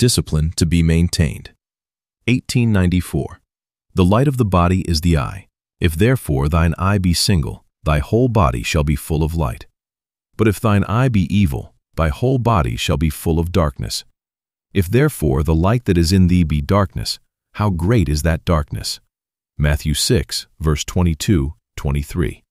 Discipline to be maintained. 1894. The light of the body is the eye. If therefore thine eye be single, thy whole body shall be full of light. But if thine eye be evil, thy whole body shall be full of darkness. If therefore the light that is in thee be darkness, how great is that darkness? Matthew 6, verse 22, 23.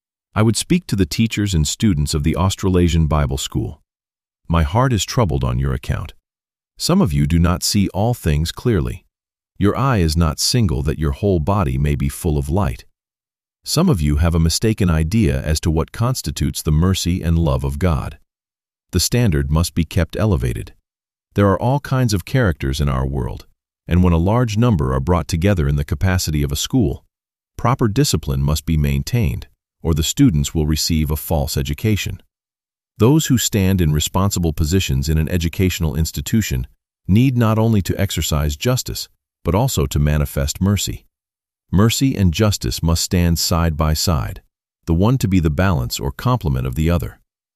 I would speak to the teachers and students of the Australasian Bible School. My heart is troubled on your account. Some of you do not see all things clearly. Your eye is not single that your whole body may be full of light. Some of you have a mistaken idea as to what constitutes the mercy and love of God. The standard must be kept elevated. There are all kinds of characters in our world, and when a large number are brought together in the capacity of a school, proper discipline must be maintained, or the students will receive a false education. Those who stand in responsible positions in an educational institution need not only to exercise justice, but also to manifest mercy. Mercy and justice must stand side by side, the one to be the balance or complement of the other.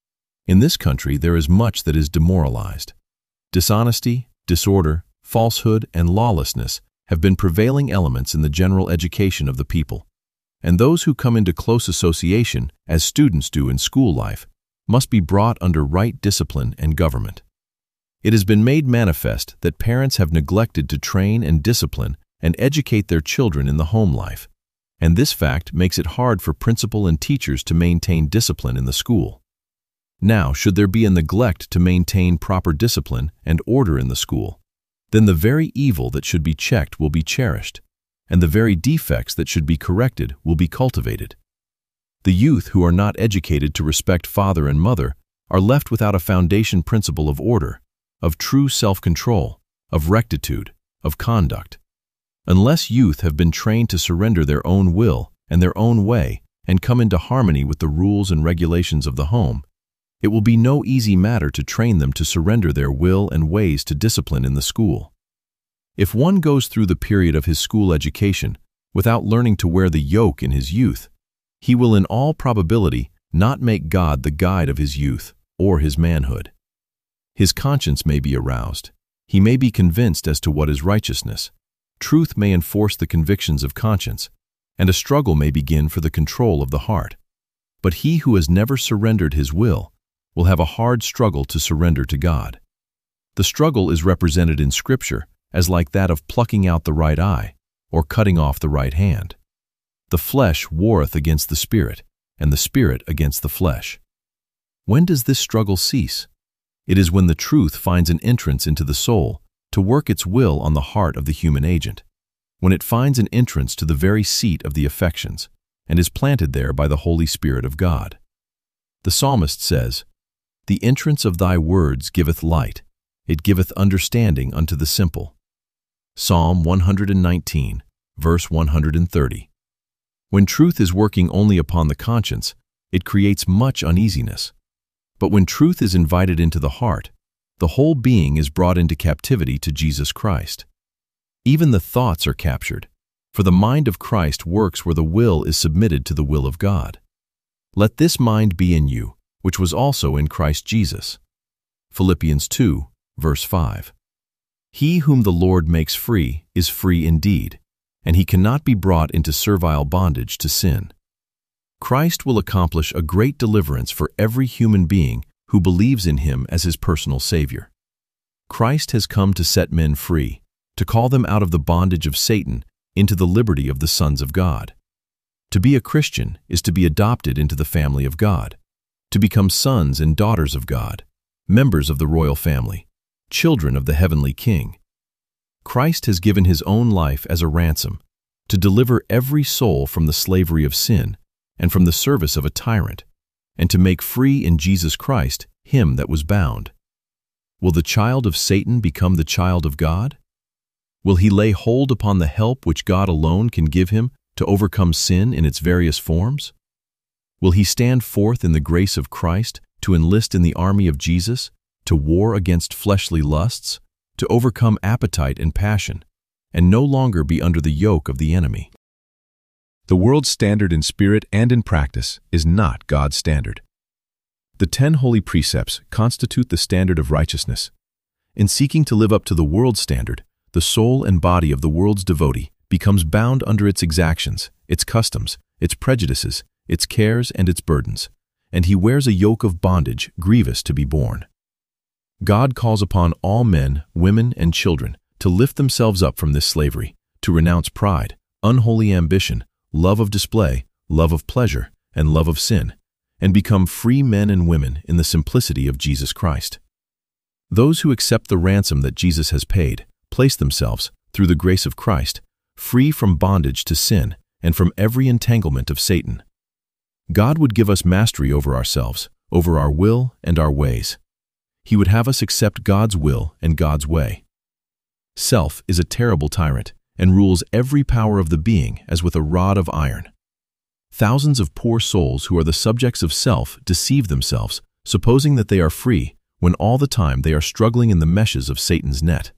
In this country there is much that is demoralized. Dishonesty, disorder, falsehood, and lawlessness have been prevailing elements in the general education of the people, and those who come into close association, as students do in school life, must be brought under right discipline and government. It has been made manifest that parents have neglected to train and discipline and educate their children in the home life, and this fact makes it hard for principal and teachers to maintain discipline in the school. Now, should there be a neglect to maintain proper discipline and order in the school, then the very evil that should be checked will be cherished, and the very defects that should be corrected will be cultivated. The youth who are not educated to respect father and mother are left without a foundation principle of order, of true self-control, of rectitude, of conduct. Unless youth have been trained to surrender their own will and their own way and come into harmony with the rules and regulations of the home, it will be no easy matter to train them to surrender their will and ways to discipline in the school. If one goes through the period of his school education without learning to wear the yoke in his youth, he will in all probability not make God the guide of his youth or his manhood. His conscience may be aroused. He may be convinced as to what is righteousness. Truth may enforce the convictions of conscience, and a struggle may begin for the control of the heart. But he who has never surrendered his will have a hard struggle to surrender to God. The struggle is represented in Scripture as like that of plucking out the right eye or cutting off the right hand. The flesh warreth against the spirit, and the spirit against the flesh. When does this struggle cease? It is when the truth finds an entrance into the soul to work its will on the heart of the human agent, when it finds an entrance to the very seat of the affections, and is planted there by the Holy Spirit of God. The psalmist says, "The entrance of thy words giveth light, it giveth understanding unto the simple." Psalm 119, verse 130. When truth is working only upon the conscience, it creates much uneasiness. But when truth is invited into the heart, the whole being is brought into captivity to Jesus Christ. Even the thoughts are captured, for the mind of Christ works where the will is submitted to the will of God. Let this mind be in you, which was also in Christ Jesus. Philippians 2, verse 5. He whom the Lord makes free is free indeed, and he cannot be brought into servile bondage to sin. Christ will accomplish a great deliverance for every human being who believes in him as his personal Savior. Christ has come to set men free, to call them out of the bondage of Satan into the liberty of the sons of God. To be a Christian is to be adopted into the family of God, to become sons and daughters of God, members of the royal family, children of the heavenly King. Christ has given his own life as a ransom to deliver every soul from the slavery of sin and from the service of a tyrant, and to make free in Jesus Christ him that was bound. Will the child of Satan become the child of God? Will he lay hold upon the help which God alone can give him to overcome sin in its various forms? Will he stand forth in the grace of Christ to enlist in the army of Jesus, to war against fleshly lusts, to overcome appetite and passion, and no longer be under the yoke of the enemy? The world's standard in spirit and in practice is not God's standard. The 10 holy precepts constitute the standard of righteousness, In seeking to live up to the world's standard, the soul and body of the world's devotee becomes bound under its exactions, its customs, its prejudices, its cares and its burdens, and he wears a yoke of bondage grievous to be borne. God calls upon all men, women, and children to lift themselves up from this slavery, to renounce pride, unholy ambition, love of display, love of pleasure, and love of sin, and become free men and women in the simplicity of Jesus Christ. Those who accept the ransom that Jesus has paid place themselves, through the grace of Christ, free from bondage to sin and from every entanglement of Satan. God would give us mastery over ourselves, over our will and our ways. He would have us accept God's will and God's way. Self is a terrible tyrant and rules every power of the being as with a rod of iron. Thousands of poor souls who are the subjects of self deceive themselves, supposing that they are free, when all the time they are struggling in the meshes of Satan's net.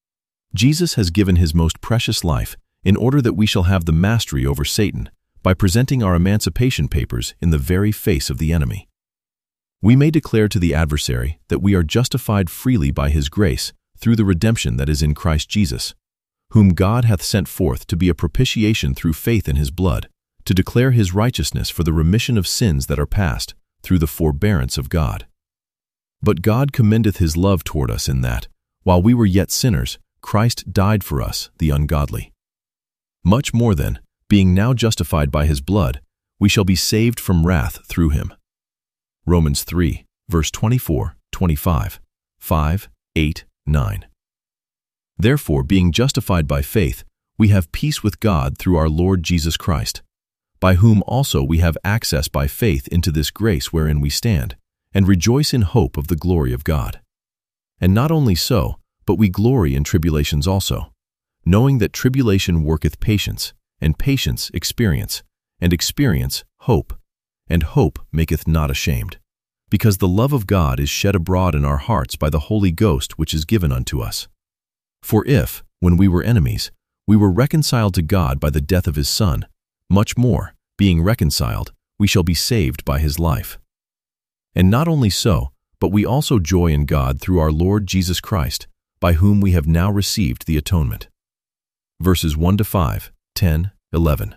Jesus has given his most precious life in order that we shall have the mastery over Satan by presenting our emancipation papers in the very face of the enemy. We may declare to the adversary that we are justified freely by his grace through the redemption that is in Christ Jesus, whom God hath sent forth to be a propitiation through faith in his blood, to declare his righteousness for the remission of sins that are past, through the forbearance of God. But God commendeth his love toward us in that, while we were yet sinners, Christ died for us, the ungodly. Much more then, being now justified by his blood, we shall be saved from wrath through him. Romans 3, verse 24, 25, 5, 8, 9. Therefore, being justified by faith, we have peace with God through our Lord Jesus Christ, by whom also we have access by faith into this grace wherein we stand, and rejoice in hope of the glory of God. And not only so, but we glory in tribulations also, knowing that tribulation worketh patience, and patience experience, and experience hope, and hope maketh not ashamed, because the love of God is shed abroad in our hearts by the Holy Ghost which is given unto us. For if, when we were enemies, we were reconciled to God by the death of his Son, much more, being reconciled, we shall be saved by his life. And not only so, but we also joy in God through our Lord Jesus Christ, by whom we have now received the atonement. Verses 1-5, 10, 11.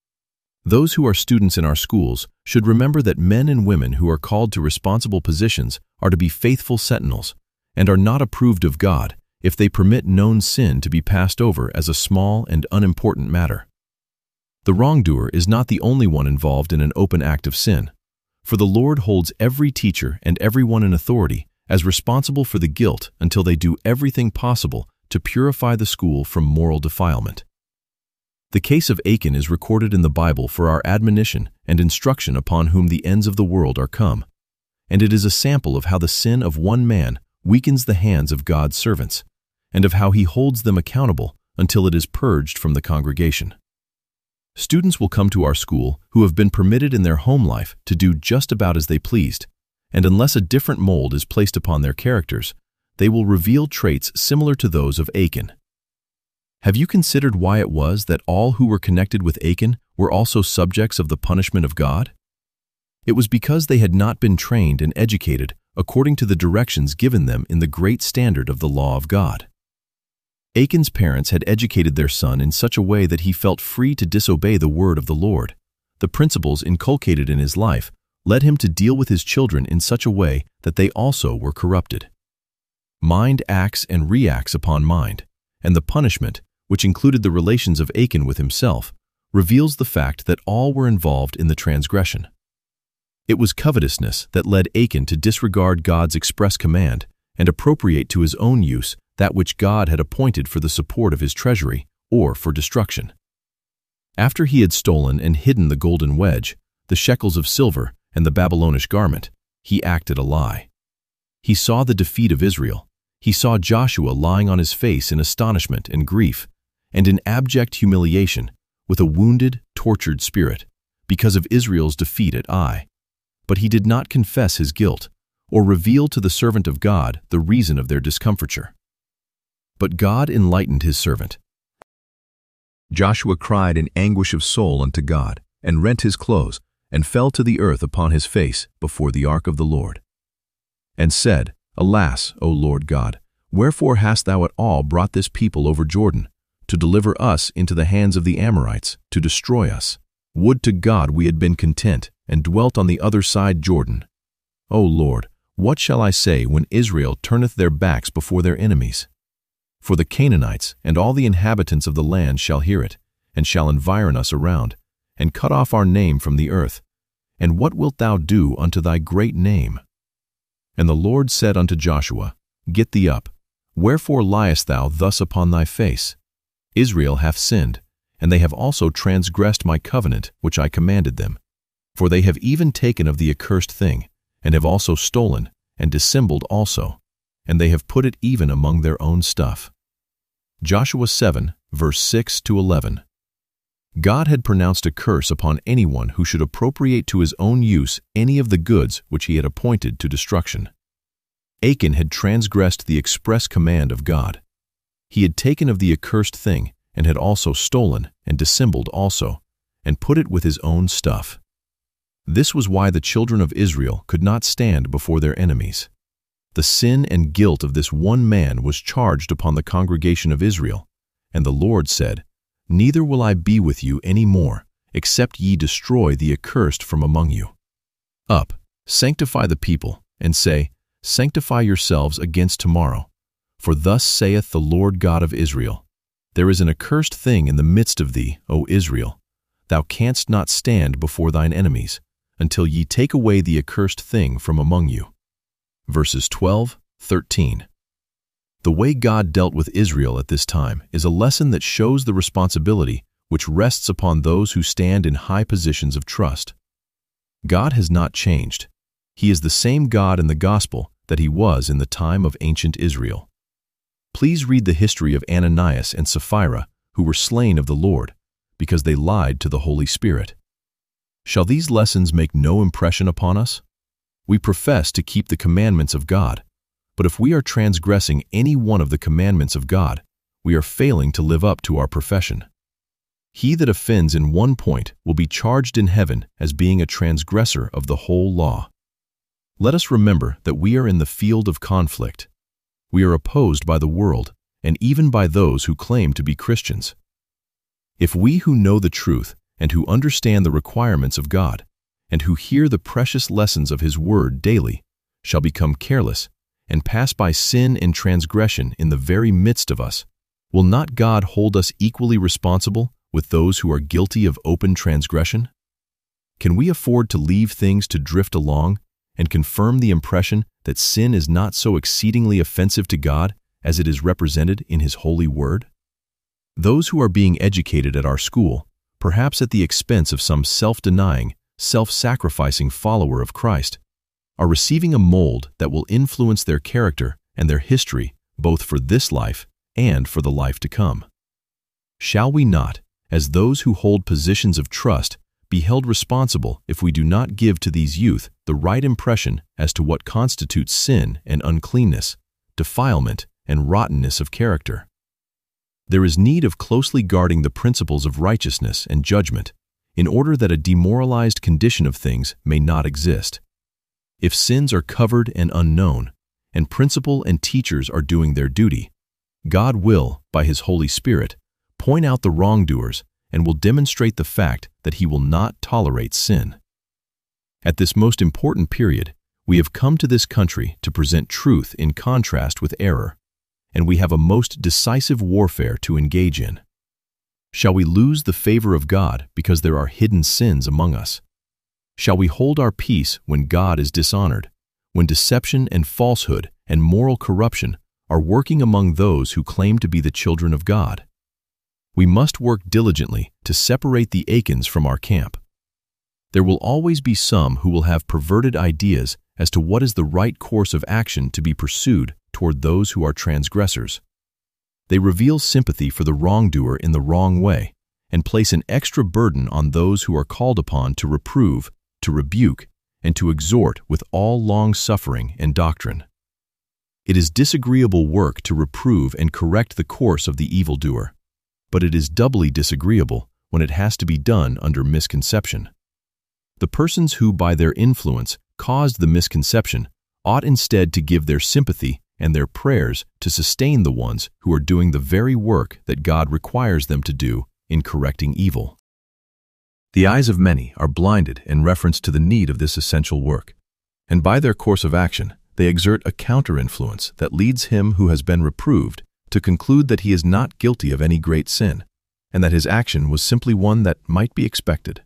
Those who are students in our schools should remember that men and women who are called to responsible positions are to be faithful sentinels, and are not approved of God if they permit known sin to be passed over as a small and unimportant matter. The wrongdoer is not the only one involved in an open act of sin, for the Lord holds every teacher and everyone in authority as responsible for the guilt until they do everything possible to purify the school from moral defilement. The case of Achan is recorded in the Bible for our admonition and instruction upon whom the ends of the world are come, and it is a sample of how the sin of one man weakens the hands of God's servants, and of how he holds them accountable until it is purged from the congregation. Students will come to our school who have been permitted in their home life to do just about as they pleased, and unless a different mold is placed upon their characters, they will reveal traits similar to those of Achan. Have you considered why it was that all who were connected with Achan were also subjects of the punishment of God? It was because they had not been trained and educated according to the directions given them in the great standard of the law of God. Achan's parents had educated their son in such a way that he felt free to disobey the word of the Lord. The principles inculcated in his life led him to deal with his children in such a way that they also were corrupted. Mind acts and reacts upon mind, and the punishment, which included the relations of Achan with himself, reveals the fact that all were involved in the transgression. It was covetousness that led Achan to disregard God's express command and appropriate to his own use that which God had appointed for the support of his treasury or for destruction. After he had stolen and hidden the golden wedge, the shekels of silver, and the Babylonish garment, he acted a lie. He saw the defeat of Israel. He saw Joshua lying on his face in astonishment and grief, and in abject humiliation, with a wounded, tortured spirit, because of Israel's defeat at Ai. But he did not confess his guilt, or reveal to the servant of God the reason of their discomfiture. But God enlightened his servant. Joshua cried in anguish of soul unto God, and rent his clothes, and fell to the earth upon his face before the ark of the Lord, and said, Alas, O Lord God, Wherefore hast thou at all brought this people over Jordan, to deliver us into the hands of the Amorites, to destroy us? Would to God we had been content, and dwelt on the other side Jordan. O Lord, what shall I say when Israel turneth their backs before their enemies? For the Canaanites and all the inhabitants of the land shall hear it, and shall environ us around, and cut off our name from the earth. And what wilt thou do unto thy great name? And the Lord said unto Joshua, Get thee up. Wherefore liest thou thus upon thy face? Israel hath sinned, and they have also transgressed my covenant which I commanded them. For they have even taken of the accursed thing, and have also stolen, and dissembled also, and they have put it even among their own stuff. Joshua 7, verse 6-11. God had pronounced a curse upon anyone who should appropriate to his own use any of the goods which he had appointed to destruction. Achan had transgressed the express command of God. He had taken of the accursed thing, and had also stolen, and dissembled also, and put it with his own stuff. This was why the children of Israel could not stand before their enemies. The sin and guilt of this one man was charged upon the congregation of Israel, and the Lord said, Neither will I be with you any more, except ye destroy the accursed from among you. Up, sanctify the people, and say, Sanctify yourselves against tomorrow. For thus saith the Lord God of Israel, There is an accursed thing in the midst of thee, O Israel. Thou canst not stand before thine enemies, until ye take away the accursed thing from among you. Verses 12-13. The way God dealt with Israel at this time is a lesson that shows the responsibility which rests upon those who stand in high positions of trust. God has not changed. He is the same God in the gospel that he was in the time of ancient Israel. Please read the history of Ananias and Sapphira, who were slain of the Lord, because they lied to the Holy Spirit. Shall these lessons make no impression upon us? We profess to keep the commandments of God, but if we are transgressing any one of the commandments of God, we are failing to live up to our profession. He that offends in one point will be charged in heaven as being a transgressor of the whole law. Let us remember that we are in the field of conflict. We are opposed by the world, and even by those who claim to be Christians. If we who know the truth and who understand the requirements of God, and who hear the precious lessons of His Word daily, shall become careless and pass by sin and transgression in the very midst of us, will not God hold us equally responsible with those who are guilty of open transgression? Can we afford to leave things to drift along and confirm the impression that sin is not so exceedingly offensive to God as it is represented in His holy Word? Those who are being educated at our school, perhaps at the expense of some self-denying, self-sacrificing follower of Christ, are receiving a mold that will influence their character and their history both for this life and for the life to come. Shall we not, as those who hold positions of trust, be held responsible if we do not give to these youth the right impression as to what constitutes sin and uncleanness, defilement and rottenness of character? There is need of closely guarding the principles of righteousness and judgment in order that a demoralized condition of things may not exist. If sins are covered and unknown, and principal and teachers are doing their duty, God will, by His Holy Spirit, point out the wrongdoers and will demonstrate the fact that He will not tolerate sin. At this most important period, we have come to this country to present truth in contrast with error, and we have a most decisive warfare to engage in. Shall we lose the favor of God because there are hidden sins among us? Shall we hold our peace when God is dishonored, when deception and falsehood and moral corruption are working among those who claim to be the children of God? We must work diligently to separate the Achans from our camp. There will always be some who will have perverted ideas as to what is the right course of action to be pursued toward those who are transgressors. They reveal sympathy for the wrongdoer in the wrong way and place an extra burden on those who are called upon to reprove, to rebuke, and to exhort with all long-suffering and doctrine. It is disagreeable work to reprove and correct the course of the evildoer, but it is doubly disagreeable when it has to be done under misconception. The persons who by their influence caused the misconception ought instead to give their sympathy and their prayers to sustain the ones who are doing the very work that God requires them to do in correcting evil. The eyes of many are blinded in reference to the need of this essential work, and by their course of action, they exert a counter-influence that leads him who has been reproved to conclude that he is not guilty of any great sin, and that his action was simply one that might be expected.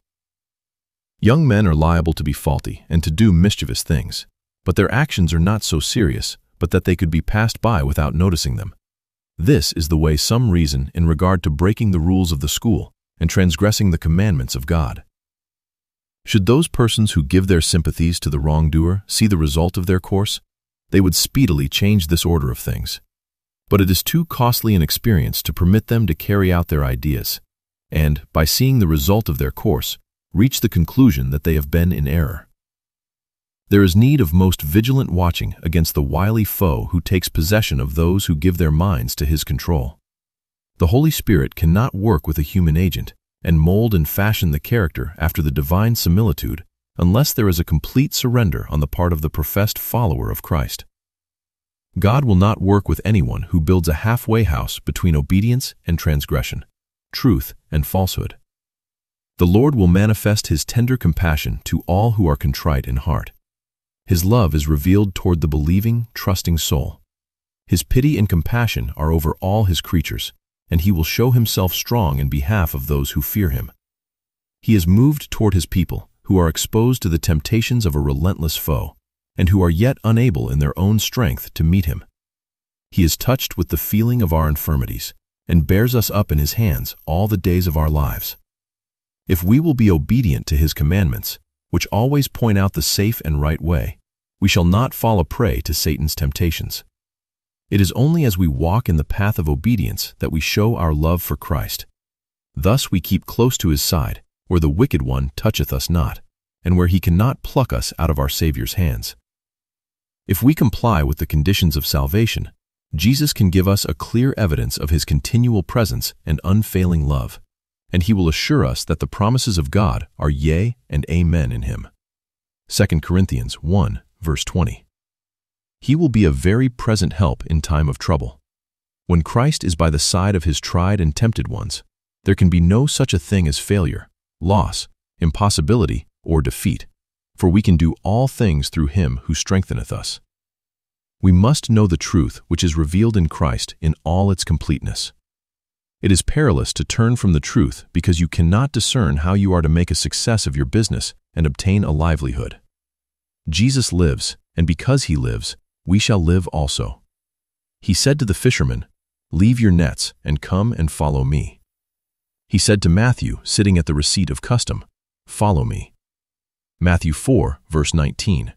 Young men are liable to be faulty and to do mischievous things, but their actions are not so serious but that they could be passed by without noticing them. This is the way some reason in regard to breaking the rules of the school and transgressing the commandments of God. Should those persons who give their sympathies to the wrongdoer see the result of their course, they would speedily change this order of things. But it is too costly an experience to permit them to carry out their ideas, and, by seeing the result of their course, reach the conclusion that they have been in error. There is need of most vigilant watching against the wily foe who takes possession of those who give their minds to his control. The Holy Spirit cannot work with a human agent and mold and fashion the character after the divine similitude unless there is a complete surrender on the part of the professed follower of Christ. God will not work with anyone who builds a halfway house between obedience and transgression, truth and falsehood. The Lord will manifest his tender compassion to all who are contrite in heart. His love is revealed toward the believing, trusting soul. His pity and compassion are over all his creatures, and he will show himself strong in behalf of those who fear him. He is moved toward his people who are exposed to the temptations of a relentless foe, and who are yet unable in their own strength to meet him. He is touched with the feeling of our infirmities, and bears us up in his hands all the days of our lives. If we will be obedient to his commandments, which always point out the safe and right way, we shall not fall a prey to Satan's temptations. It is only as we walk in the path of obedience that we show our love for Christ. Thus we keep close to his side, where the wicked one toucheth us not, and where he cannot pluck us out of our Savior's hands. If we comply with the conditions of salvation, Jesus can give us a clear evidence of his continual presence and unfailing love, and he will assure us that the promises of God are yea and amen in him. 2 Corinthians 1, verse 20. He will be a very present help in time of trouble. When Christ is by the side of his tried and tempted ones, there can be no such a thing as failure, loss, impossibility, or defeat, for we can do all things through him who strengtheneth us. We must know the truth which is revealed in Christ in all its completeness. It is perilous to turn from the truth because you cannot discern how you are to make a success of your business and obtain a livelihood. Jesus lives, and because he lives, we shall live also. He said to the fishermen, "Leave your nets and come and follow me." He said to Matthew, sitting at the receipt of custom, "Follow me." Matthew 4, verse 19,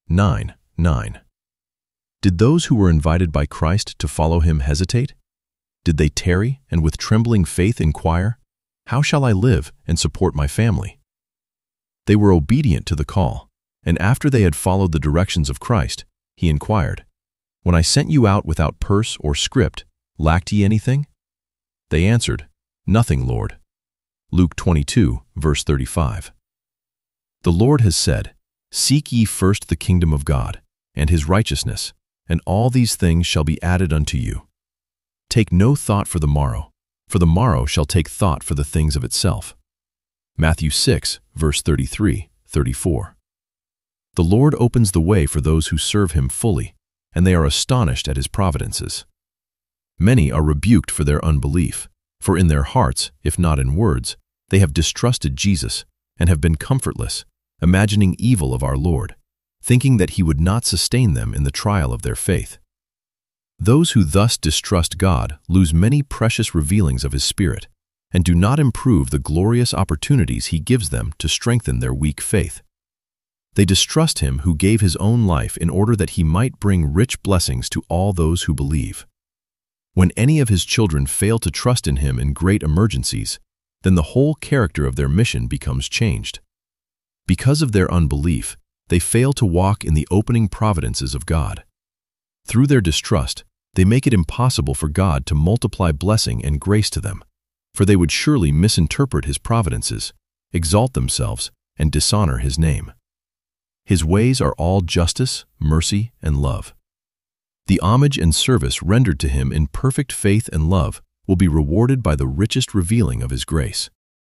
9. Did those who were invited by Christ to follow him hesitate? Did they tarry and with trembling faith inquire, "How shall I live and support my family?" They were obedient to the call, and after they had followed the directions of Christ, he inquired, "When I sent you out without purse or script, lacked ye anything?" They answered, "Nothing, Lord." Luke 22, verse 35. The Lord has said, "Seek ye first the kingdom of God, and his righteousness, and all these things shall be added unto you. Take no thought for the morrow shall take thought for the things of itself." Matthew 6, verse 33, 34. The Lord opens the way for those who serve him fully, and they are astonished at his providences. Many are rebuked for their unbelief, for in their hearts, if not in words, they have distrusted Jesus and have been comfortless, imagining evil of our Lord, thinking that he would not sustain them in the trial of their faith. Those who thus distrust God lose many precious revealings of his Spirit and do not improve the glorious opportunities he gives them to strengthen their weak faith. They distrust him who gave his own life in order that he might bring rich blessings to all those who believe. When any of his children fail to trust in him in great emergencies, then the whole character of their mission becomes changed. Because of their unbelief, they fail to walk in the opening providences of God. Through their distrust, they make it impossible for God to multiply blessing and grace to them, for they would surely misinterpret his providences, exalt themselves, and dishonor his name. His ways are all justice, mercy, and love. The homage and service rendered to him in perfect faith and love will be rewarded by the richest revealing of his grace.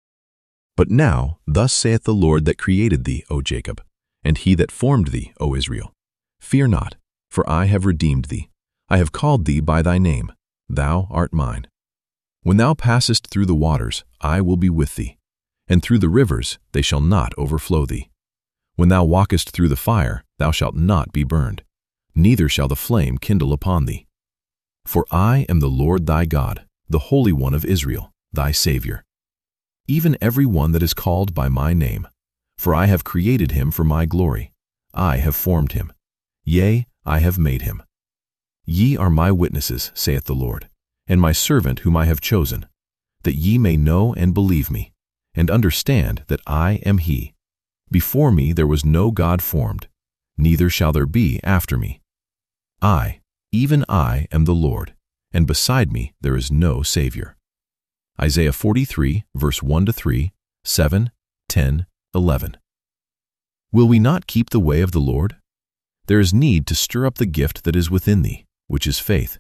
But now, thus saith the Lord that created thee, O Jacob, and he that formed thee, O Israel. Fear not, for I have redeemed thee. I have called thee by thy name. Thou art mine. When thou passest through the waters, I will be with thee, and through the rivers, they shall not overflow thee. When thou walkest through the fire, thou shalt not be burned, neither shall the flame kindle upon thee. For I am the Lord thy God, the Holy One of Israel, thy Savior. Even every one that is called by my name, for I have created him for my glory. I have formed him. Yea, I have made him. Ye are my witnesses, saith the Lord, and my servant whom I have chosen, that ye may know and believe me, and understand that I am he. Before me there was no God formed, neither shall there be after me. I, even I, am the Lord, and beside me there is no Savior. Isaiah 43, verse 1-3, 7, 10, 11. Will we not keep the way of the Lord? There is need to stir up the gift that is within thee, which is faith.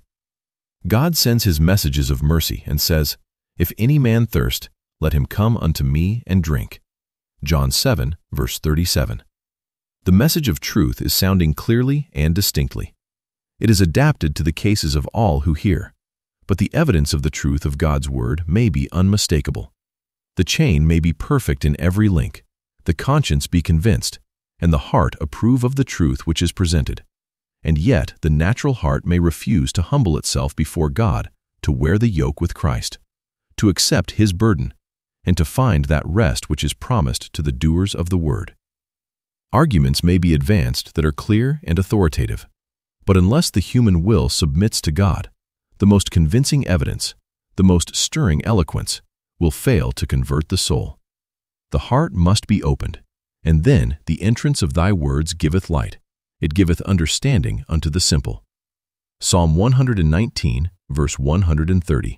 God sends his messages of mercy and says, If any man thirst, let him come unto me and drink. John 7, verse 37. The message of truth is sounding clearly and distinctly. It is adapted to the cases of all who hear, but the evidence of the truth of God's word may be unmistakable. The chain may be perfect in every link, the conscience be convinced, and the heart approve of the truth which is presented. And yet the natural heart may refuse to humble itself before God, to wear the yoke with Christ, to accept his burden, and to find that rest which is promised to the doers of the word. Arguments may be advanced that are clear and authoritative, but unless the human will submits to God, the most convincing evidence, the most stirring eloquence, will fail to convert the soul. The heart must be opened, and then the entrance of thy words giveth light. It giveth understanding unto the simple. Psalm 119, verse 130.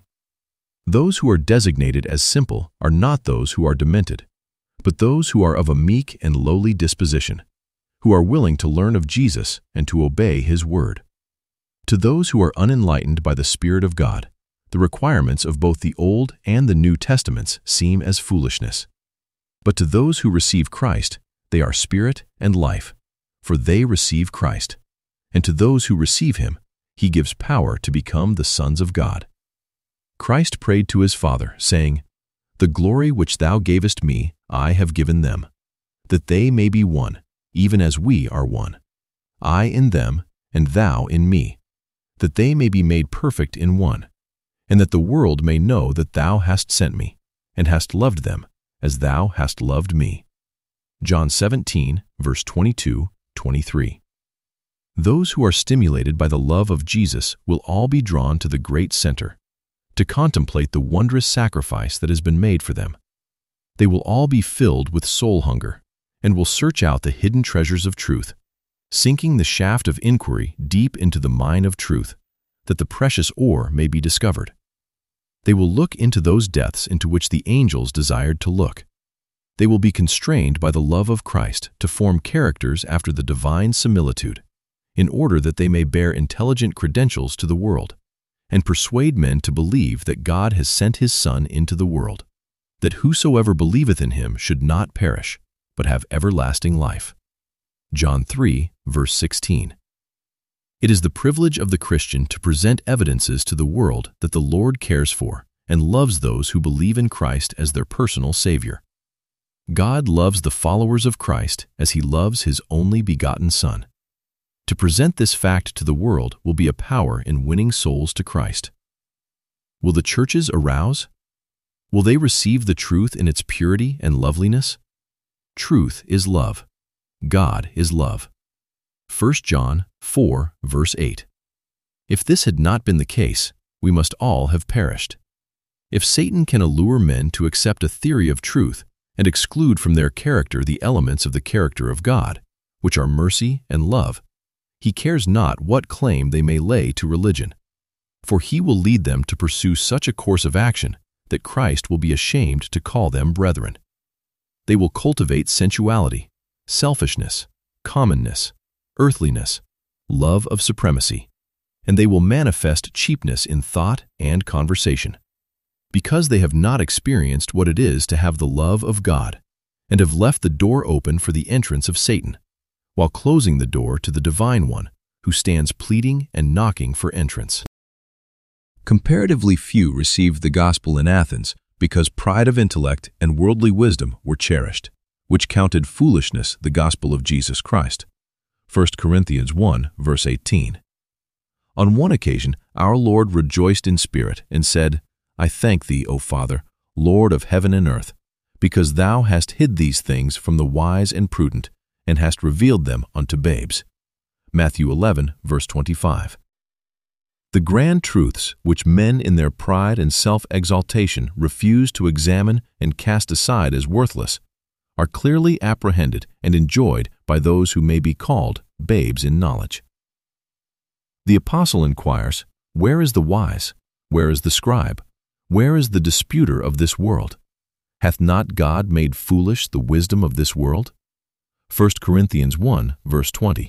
Those who are designated as simple are not those who are demented, but those who are of a meek and lowly disposition, who are willing to learn of Jesus and to obey his word. To those who are unenlightened by the Spirit of God, the requirements of both the Old and the New Testaments seem as foolishness. But to those who receive Christ, they are spirit and life, for they receive Christ. And to those who receive him, he gives power to become the sons of God. Christ prayed to his Father, saying, The glory which thou gavest me, I have given them, that they may be one, even as we are one. I in them, and thou in me, that they may be made perfect in one, and that the world may know that thou hast sent me, and hast loved them, as thou hast loved me. John 17, verse 22, 23. Those who are stimulated by the love of Jesus will all be drawn to the great center, to contemplate the wondrous sacrifice that has been made for them. They will all be filled with soul hunger, and will search out the hidden treasures of truth, sinking the shaft of inquiry deep into the mine of truth, that the precious ore may be discovered. They will look into those depths into which the angels desired to look. They will be constrained by the love of Christ to form characters after the divine similitude, in order that they may bear intelligent credentials to the world, and persuade men to believe that God has sent his Son into the world, that whosoever believeth in him should not perish, but have everlasting life. John 3, verse 16. It is the privilege of the Christian to present evidences to the world that the Lord cares for and loves those who believe in Christ as their personal Savior. God loves the followers of Christ as he loves his only begotten Son. To present this fact to the world will be a power in winning souls to Christ. Will the churches arouse? Will they receive the truth in its purity and loveliness? Truth is love. God is love. 1 John 4, verse 8. If this had not been the case, we must all have perished. If Satan can allure men to accept a theory of truth and exclude from their character the elements of the character of God, which are mercy and love, he cares not what claim they may lay to religion, for he will lead them to pursue such a course of action that Christ will be ashamed to call them brethren. They will cultivate sensuality, selfishness, commonness, earthliness, love of supremacy, and they will manifest cheapness in thought and conversation. Because they have not experienced what it is to have the love of God, and have left the door open for the entrance of Satan, while closing the door to the Divine One, who stands pleading and knocking for entrance. Comparatively few received the gospel in Athens because pride of intellect and worldly wisdom were cherished, which counted foolishness the gospel of Jesus Christ. 1 Corinthians 1, verse 18. On one occasion, our Lord rejoiced in spirit and said, I thank thee, O Father, Lord of heaven and earth, because thou hast hid these things from the wise and prudent, and hast revealed them unto babes. Matthew 11, verse 25. The grand truths which men in their pride and self-exaltation refuse to examine and cast aside as worthless are clearly apprehended and enjoyed by those who may be called babes in knowledge. The apostle inquires, where is the wise? Where is the scribe? Where is the disputer of this world? Hath not God made foolish the wisdom of this world? 1 Corinthians 1, verse 20.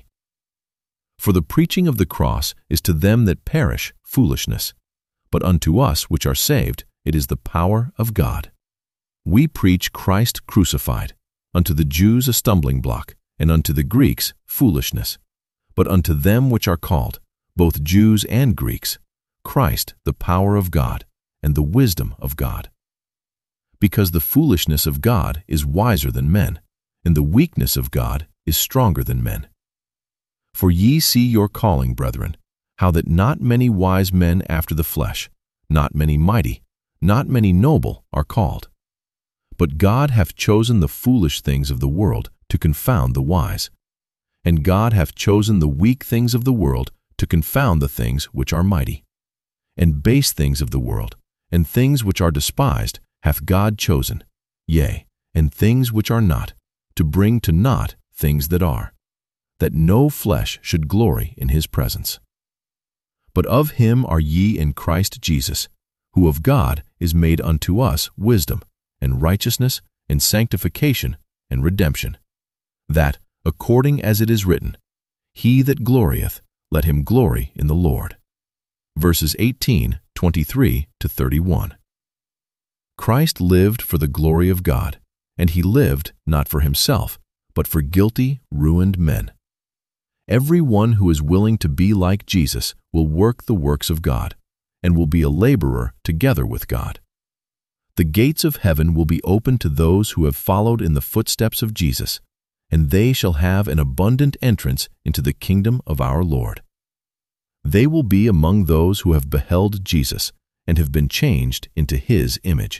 For the preaching of the cross is to them that perish foolishness, but unto us which are saved it is the power of God. We preach Christ crucified, unto the Jews a stumbling block, and unto the Greeks foolishness. But unto them which are called, both Jews and Greeks, Christ the power of God, and the wisdom of God. Because the foolishness of God is wiser than men, and the weakness of God is stronger than men. For ye see your calling, brethren, how that not many wise men after the flesh, not many mighty, not many noble are called. But God hath chosen the foolish things of the world to confound the wise. And God hath chosen the weak things of the world to confound the things which are mighty. And base things of the world, and things which are despised, hath God chosen, yea, and things which are not, to bring to naught things that are, that no flesh should glory in his presence. But of him are ye in Christ Jesus, who of God is made unto us wisdom, and righteousness, and sanctification, and redemption, that, according as it is written, He that glorieth, let him glory in the Lord. Verses 18, 23 to 31. Christ lived for the glory of God, and he lived not for himself, but for guilty, ruined men. Every one who is willing to be like Jesus will work the works of God, and will be a laborer together with God. The gates of heaven will be opened to those who have followed in the footsteps of Jesus, and they shall have an abundant entrance into the kingdom of our Lord. They will be among those who have beheld Jesus and have been changed into his image.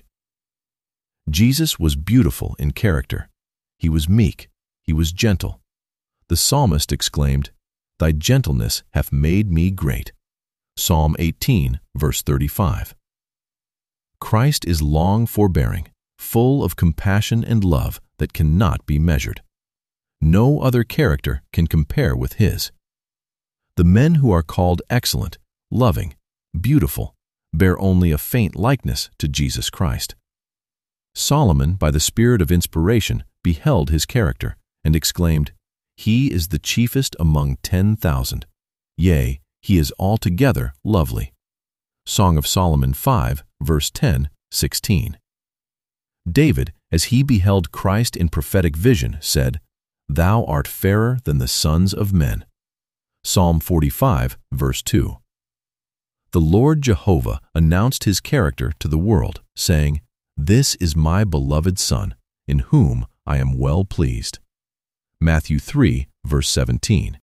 Jesus was beautiful in character. He was meek. He was gentle. The psalmist exclaimed, Thy gentleness hath made me great. Psalm 18, verse 35. Christ is long forbearing, full of compassion and love that cannot be measured. No other character can compare with his. The men who are called excellent, loving, beautiful, bear only a faint likeness to Jesus Christ. Solomon, by the spirit of inspiration, beheld his character and exclaimed, He is the chiefest among 10,000. Yea, he is altogether lovely. Song of Solomon 5, verse 10, 16. David, as he beheld Christ in prophetic vision, said, Thou art fairer than the sons of men. Psalm 45, verse 2. The Lord Jehovah announced his character to the world, saying, This is my beloved Son, in whom I am well pleased. Matthew 3, verse 17.